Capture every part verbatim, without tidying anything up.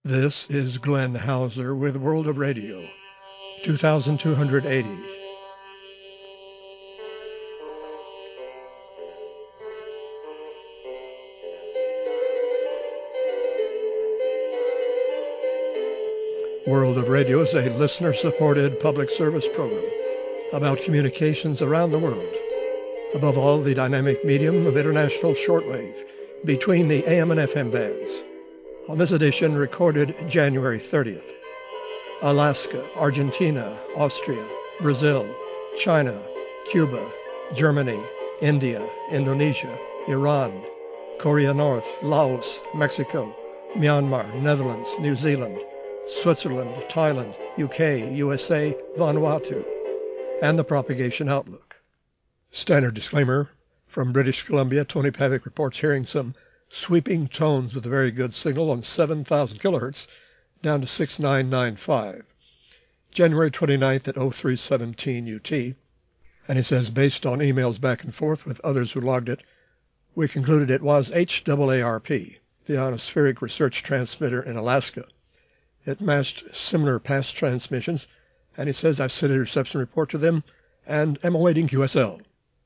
This is Glenn Hauser with World of Radio, two thousand two hundred eighty. World of Radio is a listener-supported public service program about communications around the world. Above all, the dynamic medium of international shortwave between the A M and F M bands. On this edition, recorded January thirtieth, Alaska, Argentina, Austria, Brazil, China, Cuba, Germany, India, Indonesia, Iran, Korea North, Laos, Mexico, Myanmar, Netherlands, New Zealand, Switzerland, Thailand, U K, U S A, Vanuatu, and the propagation outlook. Standard disclaimer. From British Columbia, Tony Pavick reports hearing some sweeping tones with a very good signal on seven thousand kilohertz down to six nine nine five. January twenty-ninth at oh three seventeen U T. And he says, based on emails back and forth with others who logged it, we concluded it was H A A R P, the Ionospheric Research Transmitter in Alaska. It matched similar past transmissions, and he says, I've sent a reception report to them and am awaiting Q S L.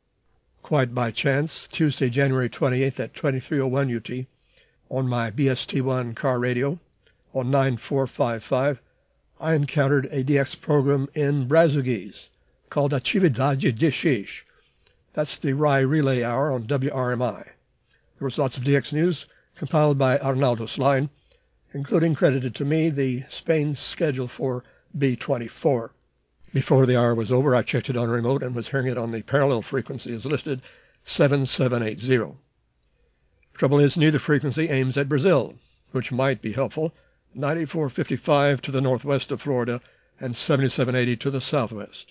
Quite by chance, Tuesday, January twenty-eighth at twenty-three oh one U T, on my B S T one car radio on nine four five five, I encountered a D X program in Brazuguese called Atividade de X. That's the Rye Relay Hour on W R M I. There was lots of D X news compiled by Arnaldo Slime, including, credited to me, the Spain schedule for B twenty-four. Before the hour was over, I checked it on remote and was hearing it on the parallel frequency as listed, seven seven eight zero. Trouble is, neither frequency aims at Brazil, which might be helpful, ninety-four fifty-five to the northwest of Florida and seventy-seven eighty to the southwest.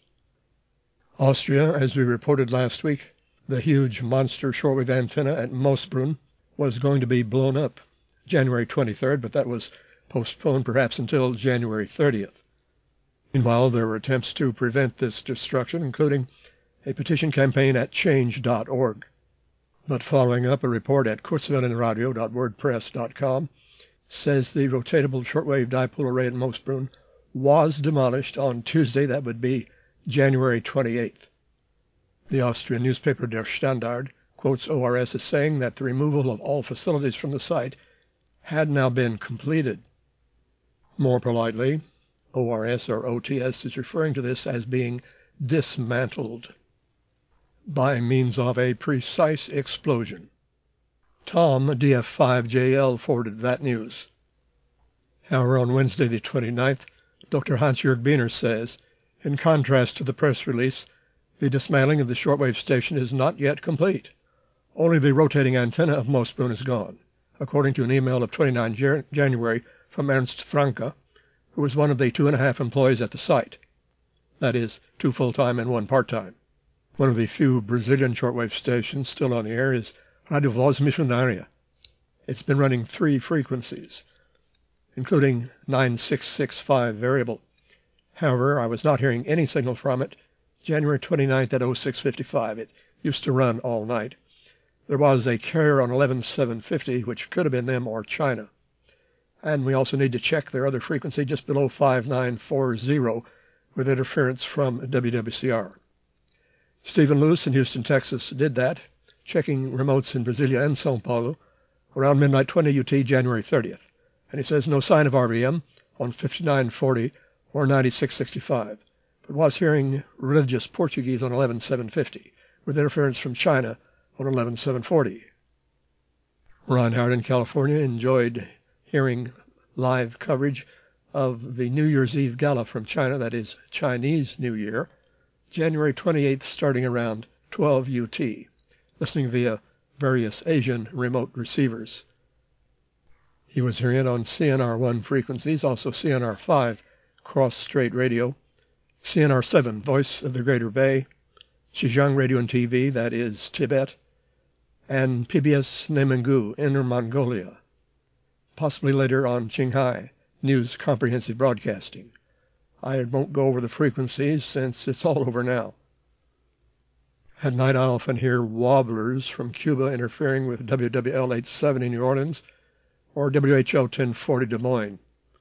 Austria, as we reported last week, the huge monster shortwave antenna at Moosbrunn was going to be blown up January twenty-third, but that was postponed perhaps until January thirtieth. Meanwhile, there were attempts to prevent this destruction, including a petition campaign at change dot org. But following up, a report at kurzwellenradio dot wordpress dot com says the rotatable shortwave dipole array at Moosbrunn was demolished on Tuesday. That would be January twenty-eighth. The Austrian newspaper Der Standard quotes O R S as saying that the removal of all facilities from the site had now been completed. More politely, O R S or O T S is referring to this as being dismantled by means of a precise explosion. Tom, D F five J L, forwarded that news. However, on Wednesday the twenty-ninth, Doctor Hans-Jörg Biener says, in contrast to the press release, the dismantling of the shortwave station is not yet complete. Only the rotating antenna of Moosbrunn is gone, according to an email of the twenty-ninth of January from Ernst Franke, who was one of the two and a half employees at the site. That is, two full-time and one part-time. One of the few Brazilian shortwave stations still on the air is Radio Voz Missionaria. It's been running three frequencies, including nine six six five variable. However, I was not hearing any signal from it January twenty-ninth at oh six fifty-five. It used to run all night. There was a carrier on eleven seven fifty, which could have been them or China. And we also need to check their other frequency just below five nine four zero with interference from W W C R. Stephen Luce in Houston, Texas did that, checking remotes in Brasilia and Sao Paulo around midnight twenty U T January thirtieth. And he says no sign of R V M on fifty-nine forty or ninety-six sixty-five, but was hearing religious Portuguese on eleven seven fifty with interference from China on eleven seven forty. Ron Howard in California enjoyed hearing live coverage of the New Year's Eve gala from China, that is Chinese New Year, January twenty-eighth, starting around twelve U T, listening via various Asian remote receivers. He was hearing it on C N R one frequencies, also C N R five cross-strait radio, C N R seven Voice of the Greater Bay, Xizang Radio and T V, that is Tibet, and P B S Nemengu, Inner Mongolia. Possibly later on Qinghai, News Comprehensive Broadcasting. I won't go over the frequencies since it's all over now. At night, I often hear wobblers from Cuba interfering with W W L eight seventy New Orleans or W H O ten forty Des Moines.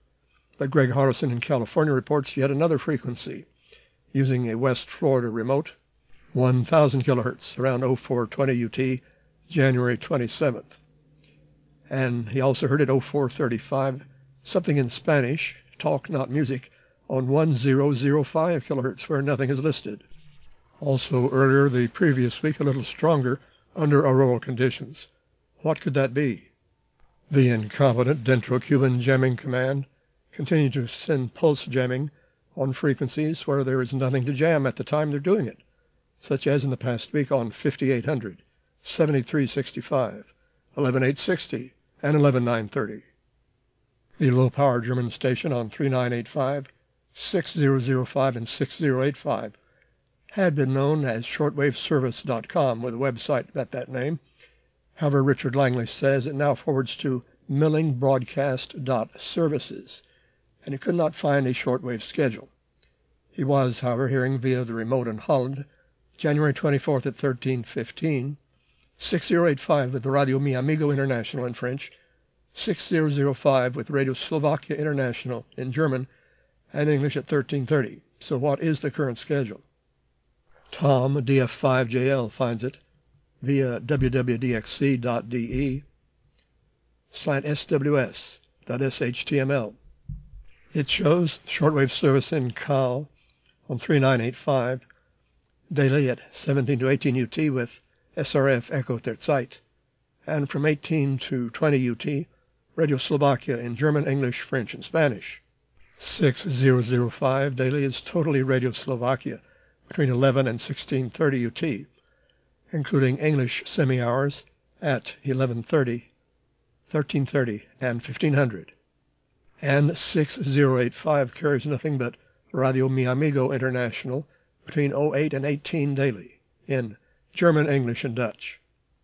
But Greg Hardison in California reports yet another frequency using a West Florida remote, one thousand kilohertz, around oh four twenty U T, January twenty-seventh. And he also heard at oh four thirty-five something in Spanish, talk not music, on one thousand five kilohertz where nothing is listed. Also earlier the previous week a little stronger under auroral conditions. What could that be? The incompetent Dentro-Cuban Jamming Command continued to send pulse jamming on frequencies where there is nothing to jam at the time they're doing it, such as in the past week on fifty-eight hundred, seventy-three sixty-five, eleven eight sixty, and eleven nine thirty. The low-power German station on three nine eight five, six thousand five, and six thousand eighty-five had been known as shortwave service dot com with a website at that name. However, Richard Langley says it now forwards to milling broadcast dot services, and he could not find a shortwave schedule. He was, however, hearing via the remote in Holland, January twenty-fourth at thirteen fifteen, six thousand eighty-five with Radio Mi Amigo International in French, six thousand five with Radio Slovakia International in German, and English at thirteen thirty. So what is the current schedule? Tom, D F five J L, finds it via w w w dot d x c dot d e slash s w s dot s h t m l. It shows shortwave service in C A L on three nine eight five, daily at seventeen to eighteen U T with S R F Echo der Zeit, and from eighteen to twenty U T, Radio Slovakia in German, English, French, and Spanish. six thousand five daily is totally Radio Slovakia between eleven and sixteen thirty U T, including English semi-hours at eleven thirty, thirteen thirty, and fifteen hundred. And six thousand eighty-five carries nothing but Radio Mi Amigo International between oh eight and eighteen daily in German, English, and Dutch.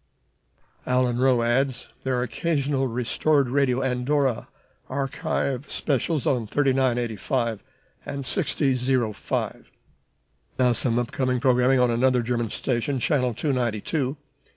Alan Rowe adds, there are occasional restored Radio Andorra archive specials on thirty-nine eighty-five and sixty oh five. Now some upcoming programming on another German station, Channel two ninety-two,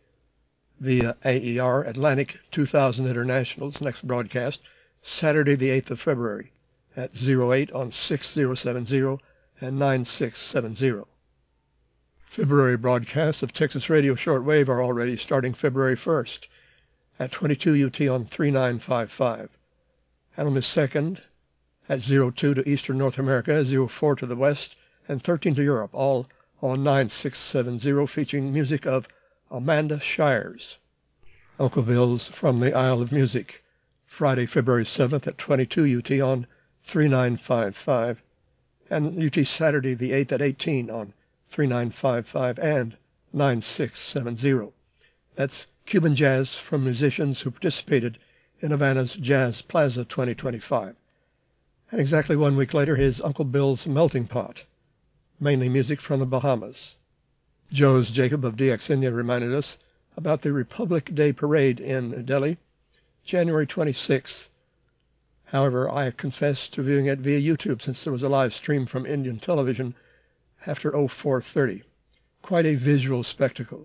via A E R Atlantic two thousand International's next broadcast, Saturday the eighth of February at oh eight on six thousand seventy and nine six seven zero. February broadcasts of Texas Radio Shortwave are already starting February first at twenty-two U T on three nine five five, and on the second at oh two to Eastern North America, oh four to the West, and thirteen to Europe, all on nine six seven zero, featuring music of Amanda Shires. Uncleville's From the Isle of Music, Friday, February seventh at twenty-two U T on three nine five five, and U T Saturday the eighth at eighteen on three nine five five and nine six seven zero. That's Cuban jazz from musicians who participated in Havana's Jazz Plaza twenty twenty-five. And exactly one week later, his Uncle Bill's Melting Pot, mainly music from the Bahamas. Joe's Jacob of D X India reminded us about the Republic Day Parade in Delhi, January twenty-sixth. However, I confess to viewing it via YouTube since there was a live stream from Indian television after oh four thirty. Quite a visual spectacle.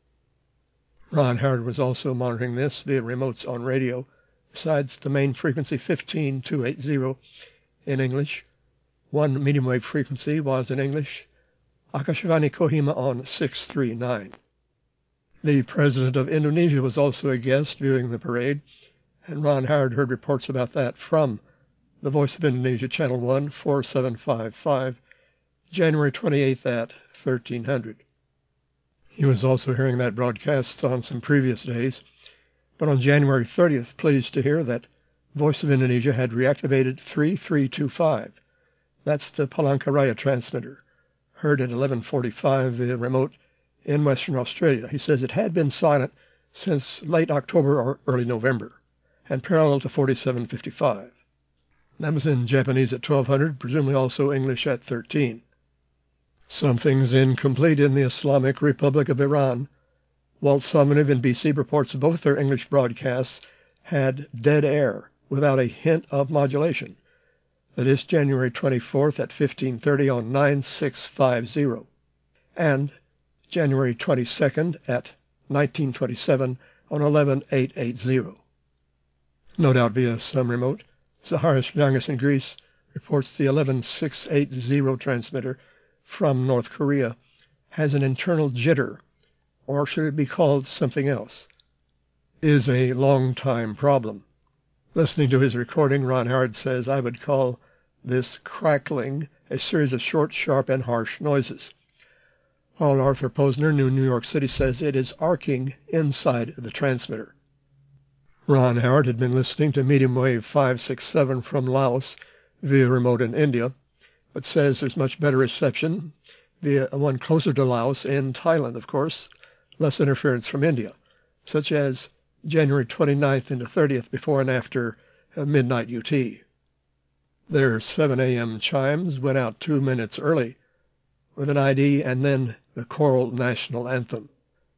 Ron Howard was also monitoring this via remotes on radio, besides the main frequency fifteen two eighty in English. One medium wave frequency was in English, Akashvani Kohima on six three nine. The president of Indonesia was also a guest viewing the parade, and Ron Howard heard reports about that from the Voice of Indonesia, Channel one, four seven five five, January twenty-eighth at thirteen hundred. He was also hearing that broadcast on some previous days, but on January thirtieth, pleased to hear that Voice of Indonesia had reactivated three three two five. That's the Palangkaraya transmitter, heard at eleven forty-five via remote in Western Australia. He says it had been silent since late October or early November, and parallel to forty-seven fifty-five. That was in Japanese at twelve hundred, presumably also English at thirteen. Something's incomplete in the Islamic Republic of Iran. Walt Solomonov in B C reports both their English broadcasts had dead air without a hint of modulation. That is January twenty-fourth at fifteen thirty on nine six five zero, and January twenty-second at nineteen twenty-seven on eleven eight eighty. No doubt via some remote. Zaharis Yangas in Greece reports the eleven six eighty transmitter from North Korea has an internal jitter, or should it be called something else, is a long-time problem. Listening to his recording, Ron Howard says, I would call this crackling a series of short, sharp, and harsh noises. While Arthur Posner, New New York City, says it is arcing inside the transmitter. Ron Howard had been listening to medium wave five six seven from Laos via remote in India, but says there's much better reception via one closer to Laos in Thailand, of course, less interference from India, such as January twenty-ninth into thirtieth before and after uh, midnight U T. Their seven a.m. chimes went out two minutes early with an I D and then the choral national anthem.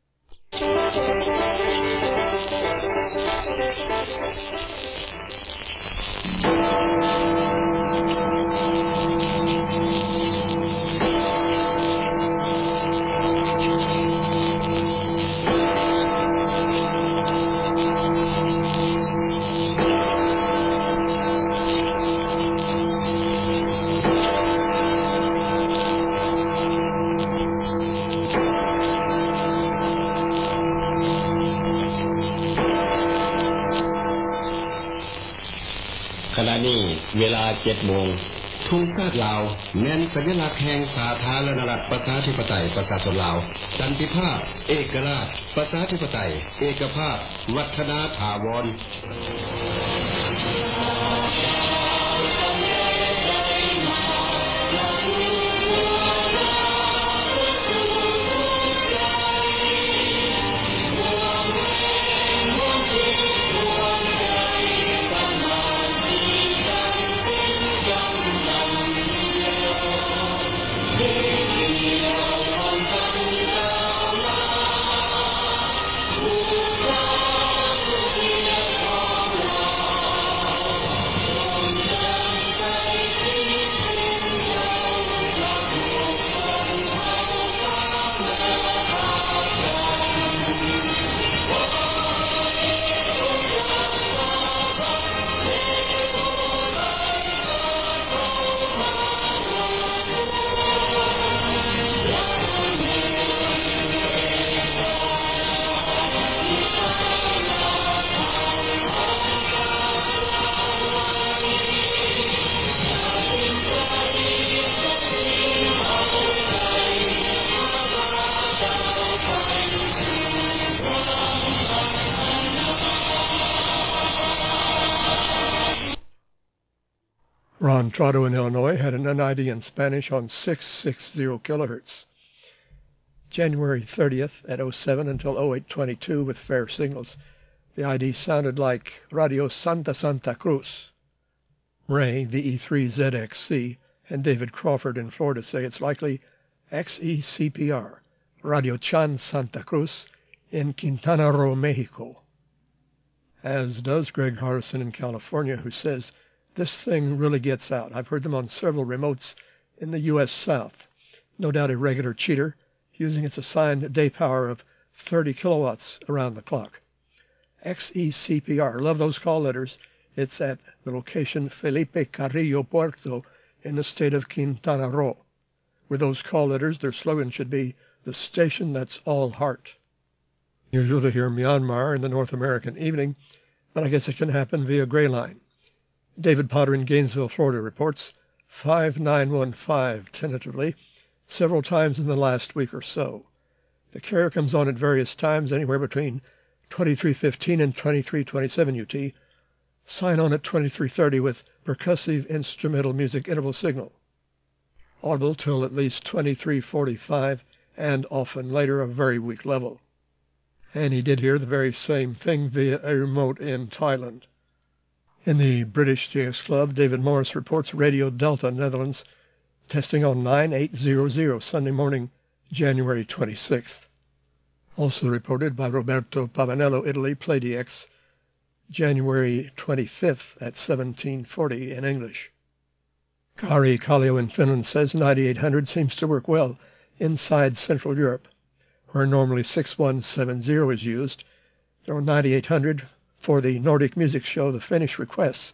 ขณะนี้เวลาเจ็ดโมงทุ่งชาติลาวแม่นสัญลักษณ์แห่งสาธารณรัฐประชาธิปไตยประชาชนลาวสันติภาพเอกราชประชาธิปไตยเอกภาพวัฒนาถาวร Ron Trotto in Illinois had an N I D in Spanish on six sixty kilohertz. January thirtieth at oh seven until oh eight twenty-two with fair signals. The I D sounded like Radio Santa Santa Cruz. Ray, the E three Z X C, and David Crawford in Florida say it's likely X E C P R, Radio Chan Santa Cruz, in Quintana Roo, Mexico. As does Greg Harrison in California, who says, this thing really gets out. I've heard them on several remotes in the U S South. No doubt a regular cheater using its assigned day power of thirty kilowatts around the clock. X E C P R, love those call letters. It's at the location Felipe Carrillo Puerto in the state of Quintana Roo. With those call letters, their slogan should be, the station that's all heart. Usual to hear Myanmar in the North American evening, but I guess it can happen via Gray Line. David Potter in Gainesville, Florida reports five nine one five tentatively several times in the last week or so. The carrier comes on at various times, anywhere between twenty-three fifteen and twenty-three twenty-seven U T. Sign on at twenty-three thirty with percussive instrumental music interval signal. Audible till at least twenty-three forty-five and often later a very weak level. And he did hear the very same thing via a remote in Thailand. In the British J S Club, David Morris reports Radio Delta, Netherlands, testing on nine eight hundred Sunday morning, January twenty-sixth. Also reported by Roberto Pavanello, Italy, PlayDX, January twenty-fifth at seventeen forty in English. Kari Kallio in Finland says ninety-eight hundred seems to work well inside Central Europe, where normally six one seven zero is used. There are ninety-eight hundred for the Nordic Music Show, the Finnish requests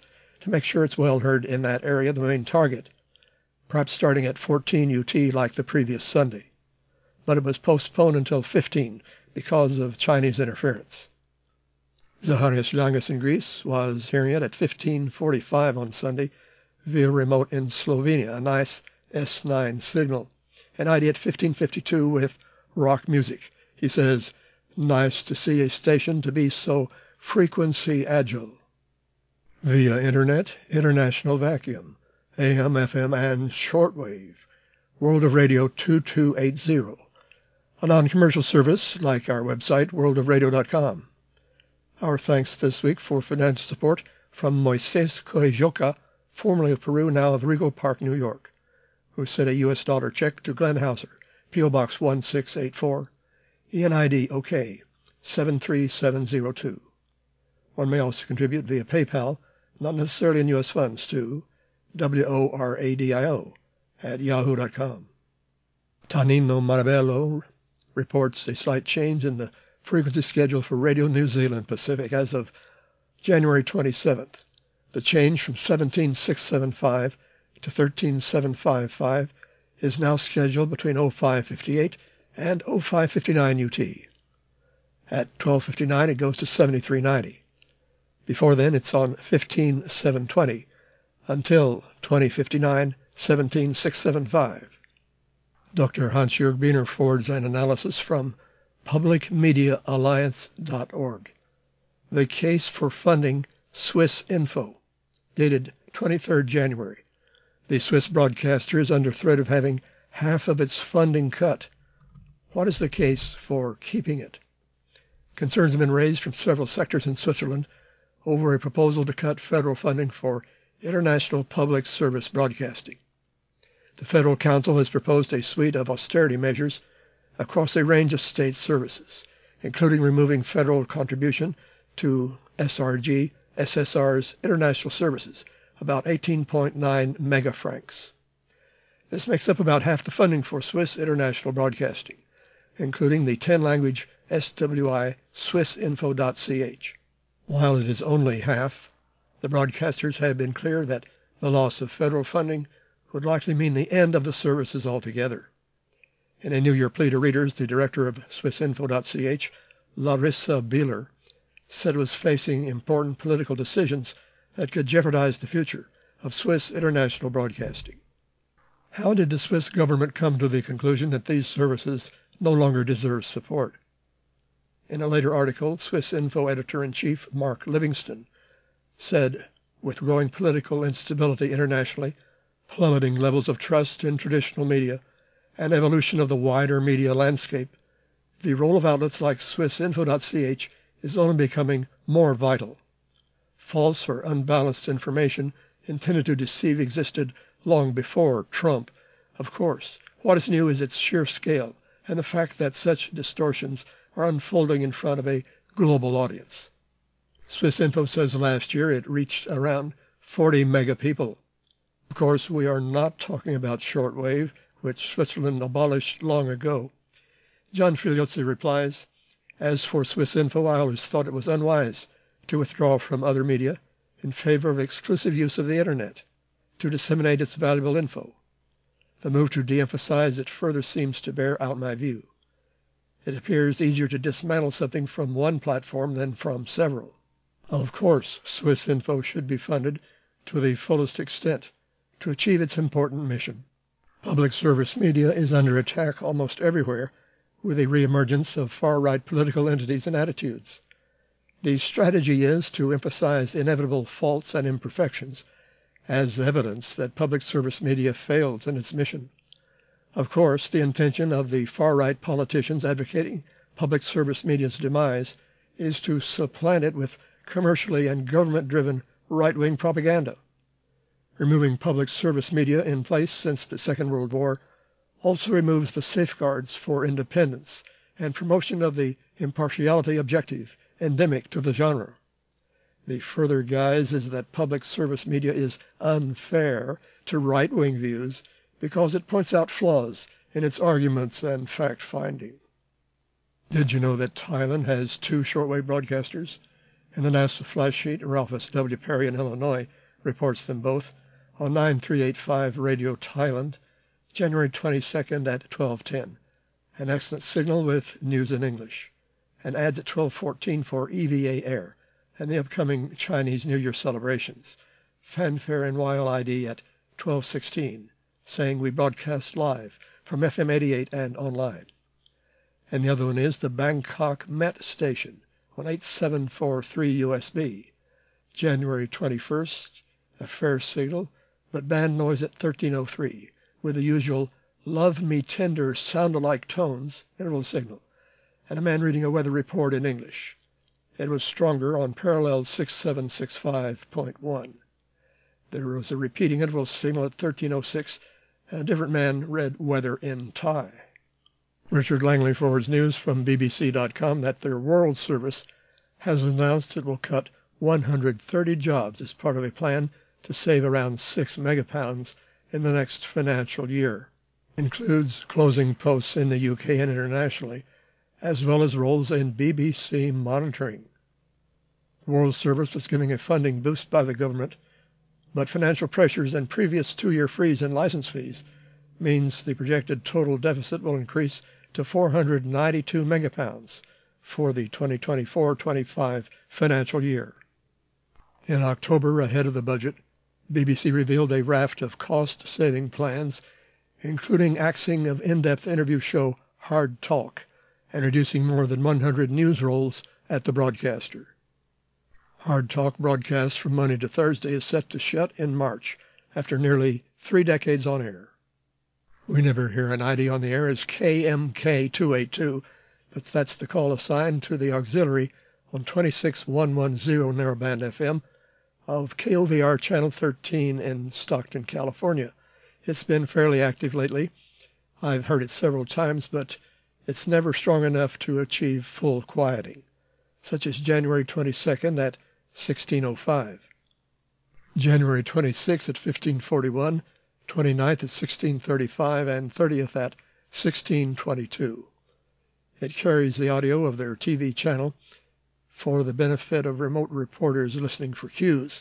to make sure it's well heard in that area, the main target, perhaps starting at fourteen U T like the previous Sunday. But it was postponed until fifteen because of Chinese interference. Zacharias Langas in Greece was hearing it at fifteen forty-five on Sunday via remote in Slovenia, a nice S nine signal. And I D at fifteen fifty-two with rock music. He says, nice to see a station to be so frequency agile. Via Internet, International Vacuum, A M, F M, and shortwave. World of Radio two two eight zero. A non-commercial service like our website, world of radio dot com. Our thanks this week for financial support from Moises Coejoca, formerly of Peru, now of Rego Park, New York, who sent a U S dollar check to Glenn Hauser, P O Box one six eight four, E N I D OK seven three seven zero two. One may also contribute via PayPal, not necessarily in U S funds, to W O R A D I O at yahoo dot com. Tanino Marabello reports a slight change in the frequency schedule for Radio New Zealand Pacific as of January twenty-seventh. The change from seventeen six seventy-five to thirteen seven fifty-five is now scheduled between oh five fifty-eight and oh five fifty-nine U T. At twelve fifty-nine it goes to seventy-three ninety. Before then it's on fifteen seven twenty until twenty fifty-nine seventeen six seventy-five. Doctor Hans-Jörg Biener forwards an analysis from public media alliance dot org. The case for funding Swiss Info, dated twenty-third January. The Swiss broadcaster is under threat of having half of its funding cut. What is the case for keeping it? Concerns have been raised from several sectors in Switzerland over a proposal to cut federal funding for international public service broadcasting. The Federal Council has proposed a suite of austerity measures across a range of state services, including removing federal contribution to S R G, S S R's international services, about eighteen point nine mega francs. This makes up about half the funding for Swiss international broadcasting, including the ten-language S W I swissinfo dot c h. While it is only half, the broadcasters have been clear that the loss of federal funding would likely mean the end of the services altogether. In a New Year plea to readers, the director of swissinfo dot c h, Larissa Bieler, said it was facing important political decisions that could jeopardize the future of Swiss international broadcasting. How did the Swiss government come to the conclusion that these services no longer deserve support? In a later article, Swissinfo editor-in-chief Mark Livingston said, with growing political instability internationally, plummeting levels of trust in traditional media, and evolution of the wider media landscape, the role of outlets like swissinfo dot c h is only becoming more vital. False or unbalanced information intended to deceive existed long before Trump. Of course, what is new is its sheer scale and the fact that such distortions are unfolding in front of a global audience. Swissinfo says last year it reached around forty mega people. Of course, we are not talking about shortwave, which Switzerland abolished long ago. John Filiozzi replies, as for Swissinfo, I always thought it was unwise to withdraw from other media in favor of exclusive use of the Internet to disseminate its valuable info. The move to de-emphasize it further seems to bear out my view. It appears easier to dismantle something from one platform than from several. Of course, Swissinfo should be funded to the fullest extent to achieve its important mission. Public service media is under attack almost everywhere with a reemergence of far-right political entities and attitudes. The strategy is to emphasize inevitable faults and imperfections as evidence that public service media fails in its mission. Of course, the intention of the far-right politicians advocating public service media's demise is to supplant it with commercially and government-driven right-wing propaganda. Removing public service media in place since the Second World War also removes the safeguards for independence and promotion of the impartiality objective endemic to the genre. The further guise is that public service media is unfair to right-wing views because it points out flaws in its arguments and fact-finding. Did you know that Thailand has two shortwave broadcasters? In the NASA flash sheet, Ralph S W. Perry in Illinois reports them both on nine three eight five Radio Thailand, January twenty-second at twelve ten. An excellent signal with news in English. And ads at twelve fourteen for E V A Air and the upcoming Chinese New Year celebrations. Fanfare and Y L I D at twelve sixteen, saying we broadcast live from F M eighty-eight and online. And the other one is the Bangkok Met Station on eight seven four three U S B, January twenty-first, a fair signal, but band noise at thirteen oh three, with the usual love me tender sound-alike tones, interval signal, and a man reading a weather report in English. It was stronger on parallel six seven six five point one. There was a repeating interval signal at thirteen oh six, and a different man read weather in Thai. Richard Langley forwards news from B B C dot com that their World Service has announced it will cut one hundred thirty jobs as part of a plan to save around six megapounds in the next financial year. Includes closing posts in the U K and internationally, as well as roles in B B C monitoring. The World Service was giving a funding boost by the government, but financial pressures and previous two-year freeze in license fees means the projected total deficit will increase to four hundred ninety-two megapounds for the twenty twenty-four twenty-five financial year. In October, ahead of the budget, B B C revealed a raft of cost-saving plans, including axing of in-depth interview show Hard Talk and reducing more than one hundred news roles at the broadcaster. Hard Talk, broadcast from Monday to Thursday, is set to shut in March after nearly three decades on air. We never hear an I D on the air as K M K two eighty-two, but that's the call assigned to the auxiliary on twenty-six one ten narrowband F M of K O V R Channel thirteen in Stockton, California. It's been fairly active lately. I've heard it several times, but it's never strong enough to achieve full quieting, such as January twenty-second at sixteen oh five, January twenty-sixth at fifteen forty-one, twenty-ninth at sixteen thirty-five, and thirtieth at sixteen twenty-two. It carries the audio of their T V channel for the benefit of remote reporters listening for cues.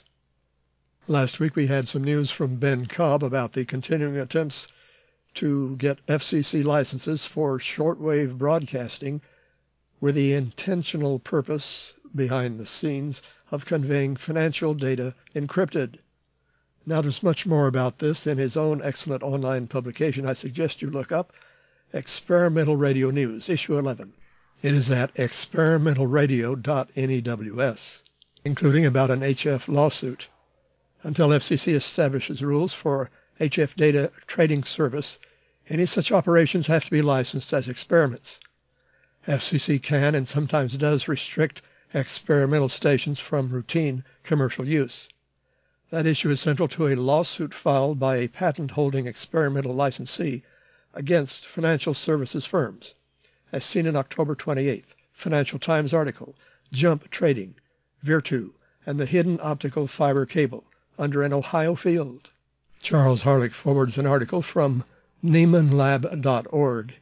Last week we had some news from Ben Cobb about the continuing attempts to get F C C licenses for shortwave broadcasting with the intentional purpose behind the scenes of conveying financial data encrypted. Now there's much more about this in his own excellent online publication. I suggest you look up Experimental Radio News, issue eleven. It is at experimental radio dot news, including about an H F lawsuit. Until F C C establishes rules for H F data trading service, any such operations have to be licensed as experiments. F C C can and sometimes does restrict experimental stations from routine commercial use. That issue is central to a lawsuit filed by a patent-holding experimental licensee against financial services firms, as seen in October twenty-eighth, Financial Times article, Jump Trading, Virtu, and the Hidden Optical Fiber Cable under an Ohio field. Charles Harlick forwards an article from Nieman Lab dot org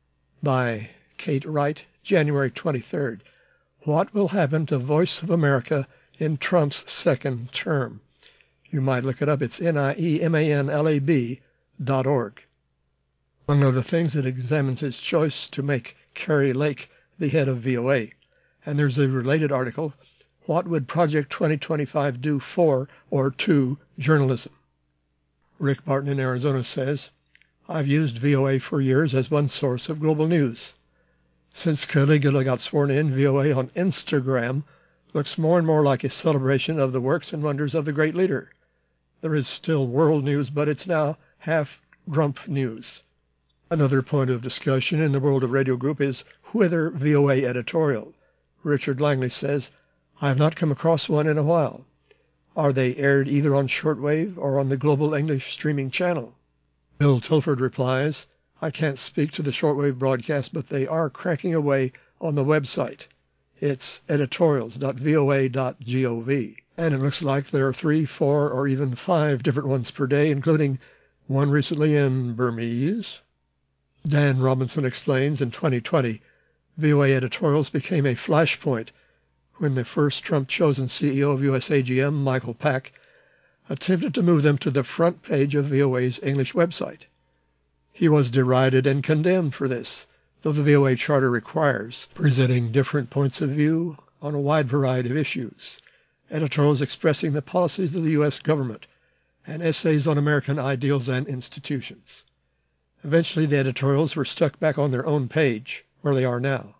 by Kate Wright, January twenty-third. What will happen to Voice of America in Trump's second term? You might look it up. It's N I E M A N L A B dot org. Among other things, it examines his choice to make Carrie Lake the head of V O A. And there's a related article, What Would Project twenty twenty-five Do for or to Journalism? Rick Barton in Arizona says, I've used V O A for years as one source of global news. Since Caligula got sworn in, V O A on Instagram looks more and more like a celebration of the works and wonders of the great leader. There is still world news, but it's now half grump news. Another point of discussion in the World of Radio group is Whither V O A editorial. Richard Langley says, I have not come across one in a while. Are they aired either on shortwave or on the Global English streaming channel? Bill Tilford replies, I can't speak to the shortwave broadcast, but they are cracking away on the website. It's editorials dot V O A dot gov. And it looks like there are three, four, or even five different ones per day, including one recently in Burmese. Dan Robinson explains in twenty twenty, V O A editorials became a flashpoint when the first Trump-chosen C E O of U S A G M, Michael Pack, attempted to move them to the front page of V O A's English website. He was derided and condemned for this, though the V O A charter requires presenting different points of view on a wide variety of issues, editorials expressing the policies of the U S government, and essays on American ideals and institutions. Eventually, the editorials were stuck back on their own page, where they are now.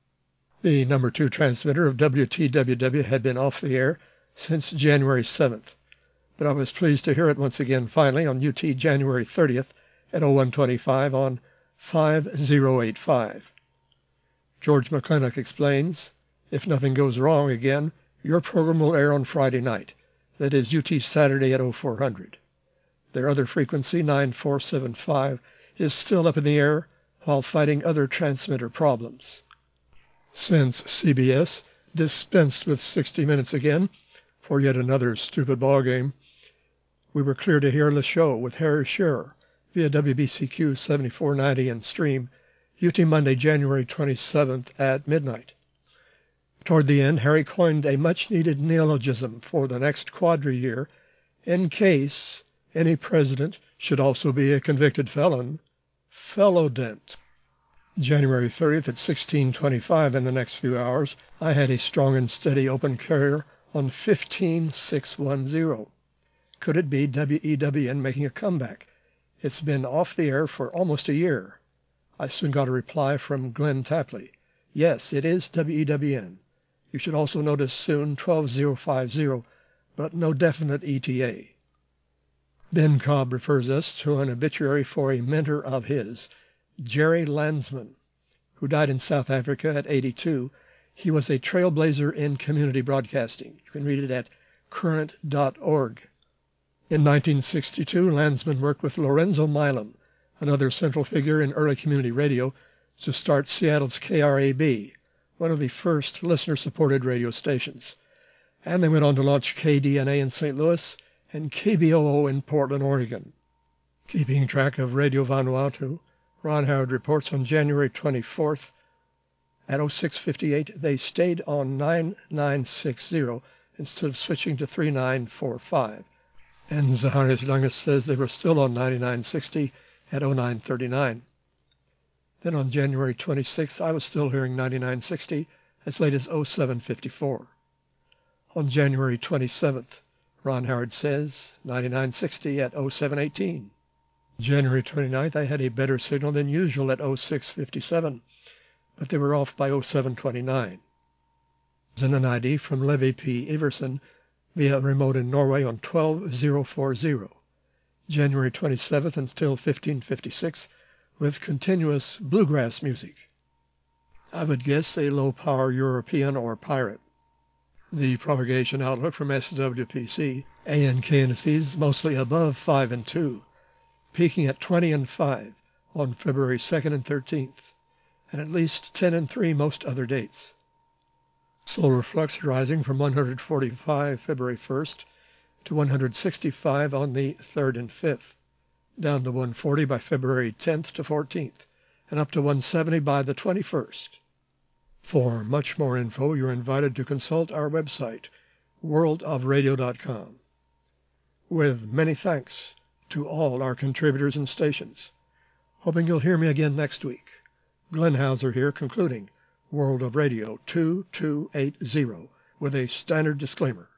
The number two transmitter of W T W W had been off the air since January seventh, but I was pleased to hear it once again finally on U T January thirtieth at oh one twenty-five on five oh eight five. George McClintock explains, if nothing goes wrong again, your program will air on Friday night, that is U T Saturday at oh four hundred. Their other frequency, nine four seven five, is still up in the air while fighting other transmitter problems. Since C B S dispensed with sixty minutes again for yet another stupid ballgame, we were clear to hear the show with Harry Shearer via W B C Q seventy-four ninety and stream U T Monday, January twenty-seventh at midnight. Toward the end, Harry coined a much-needed neologism for the next quadri year in case any president should also be a convicted felon, fellowdent. January thirtieth at sixteen twenty-five in the next few hours, I had a strong and steady open carrier on fifteen six ten. Could it be W E W N making a comeback? It's been off the air for almost a year. I soon got a reply from Glenn Tapley. Yes, it is W E W N. You should also notice soon twelve thousand fifty, but no definite E T A. Ben Cobb refers us to an obituary for a mentor of his, Jerry Landsman, who died in South Africa at eighty-two. He was a trailblazer in community broadcasting. You can read it at current dot org. In nineteen sixty-two, Landsman worked with Lorenzo Milam, another central figure in early community radio, to start Seattle's K R A B, one of the first listener-supported radio stations. And they went on to launch K D N A in Saint Louis and K B O O in Portland, Oregon. Keeping track of Radio Vanuatu, Ron Howard reports on January twenty-fourth at oh six fifty-eight, they stayed on nine nine six zero instead of switching to three nine four five. And Zacharias Dungus says they were still on ninety-nine sixty at oh nine thirty-nine. Then on January twenty-sixth, I was still hearing ninety-nine sixty as late as oh seven fifty-four. On January twenty-seventh, Ron Howard says ninety-nine sixty at oh seven eighteen. January twenty-ninth, I had a better signal than usual at oh six fifty-seven, but they were off by oh seven twenty-nine. Then an I D from Levi P. Iverson via remote in Norway on twelve thousand forty. January twenty-seventh until fifteen fifty-six with continuous bluegrass music. I would guess a low-power European or pirate. The propagation outlook from S W P C, A and K indices mostly above five and two, peaking at twenty and five on February second and thirteenth, and at least ten and three most other dates. Solar flux rising from one hundred forty-five February first to one hundred sixty-five on the third and fifth, down to one hundred forty by February tenth to fourteenth, and up to one hundred seventy by the twenty-first. For much more info, you're invited to consult our website, world of radio dot com. With many thanks to all our contributors and stations. Hoping you'll hear me again next week. Glenn Hauser here, concluding World of Radio two two eight zero with a standard disclaimer.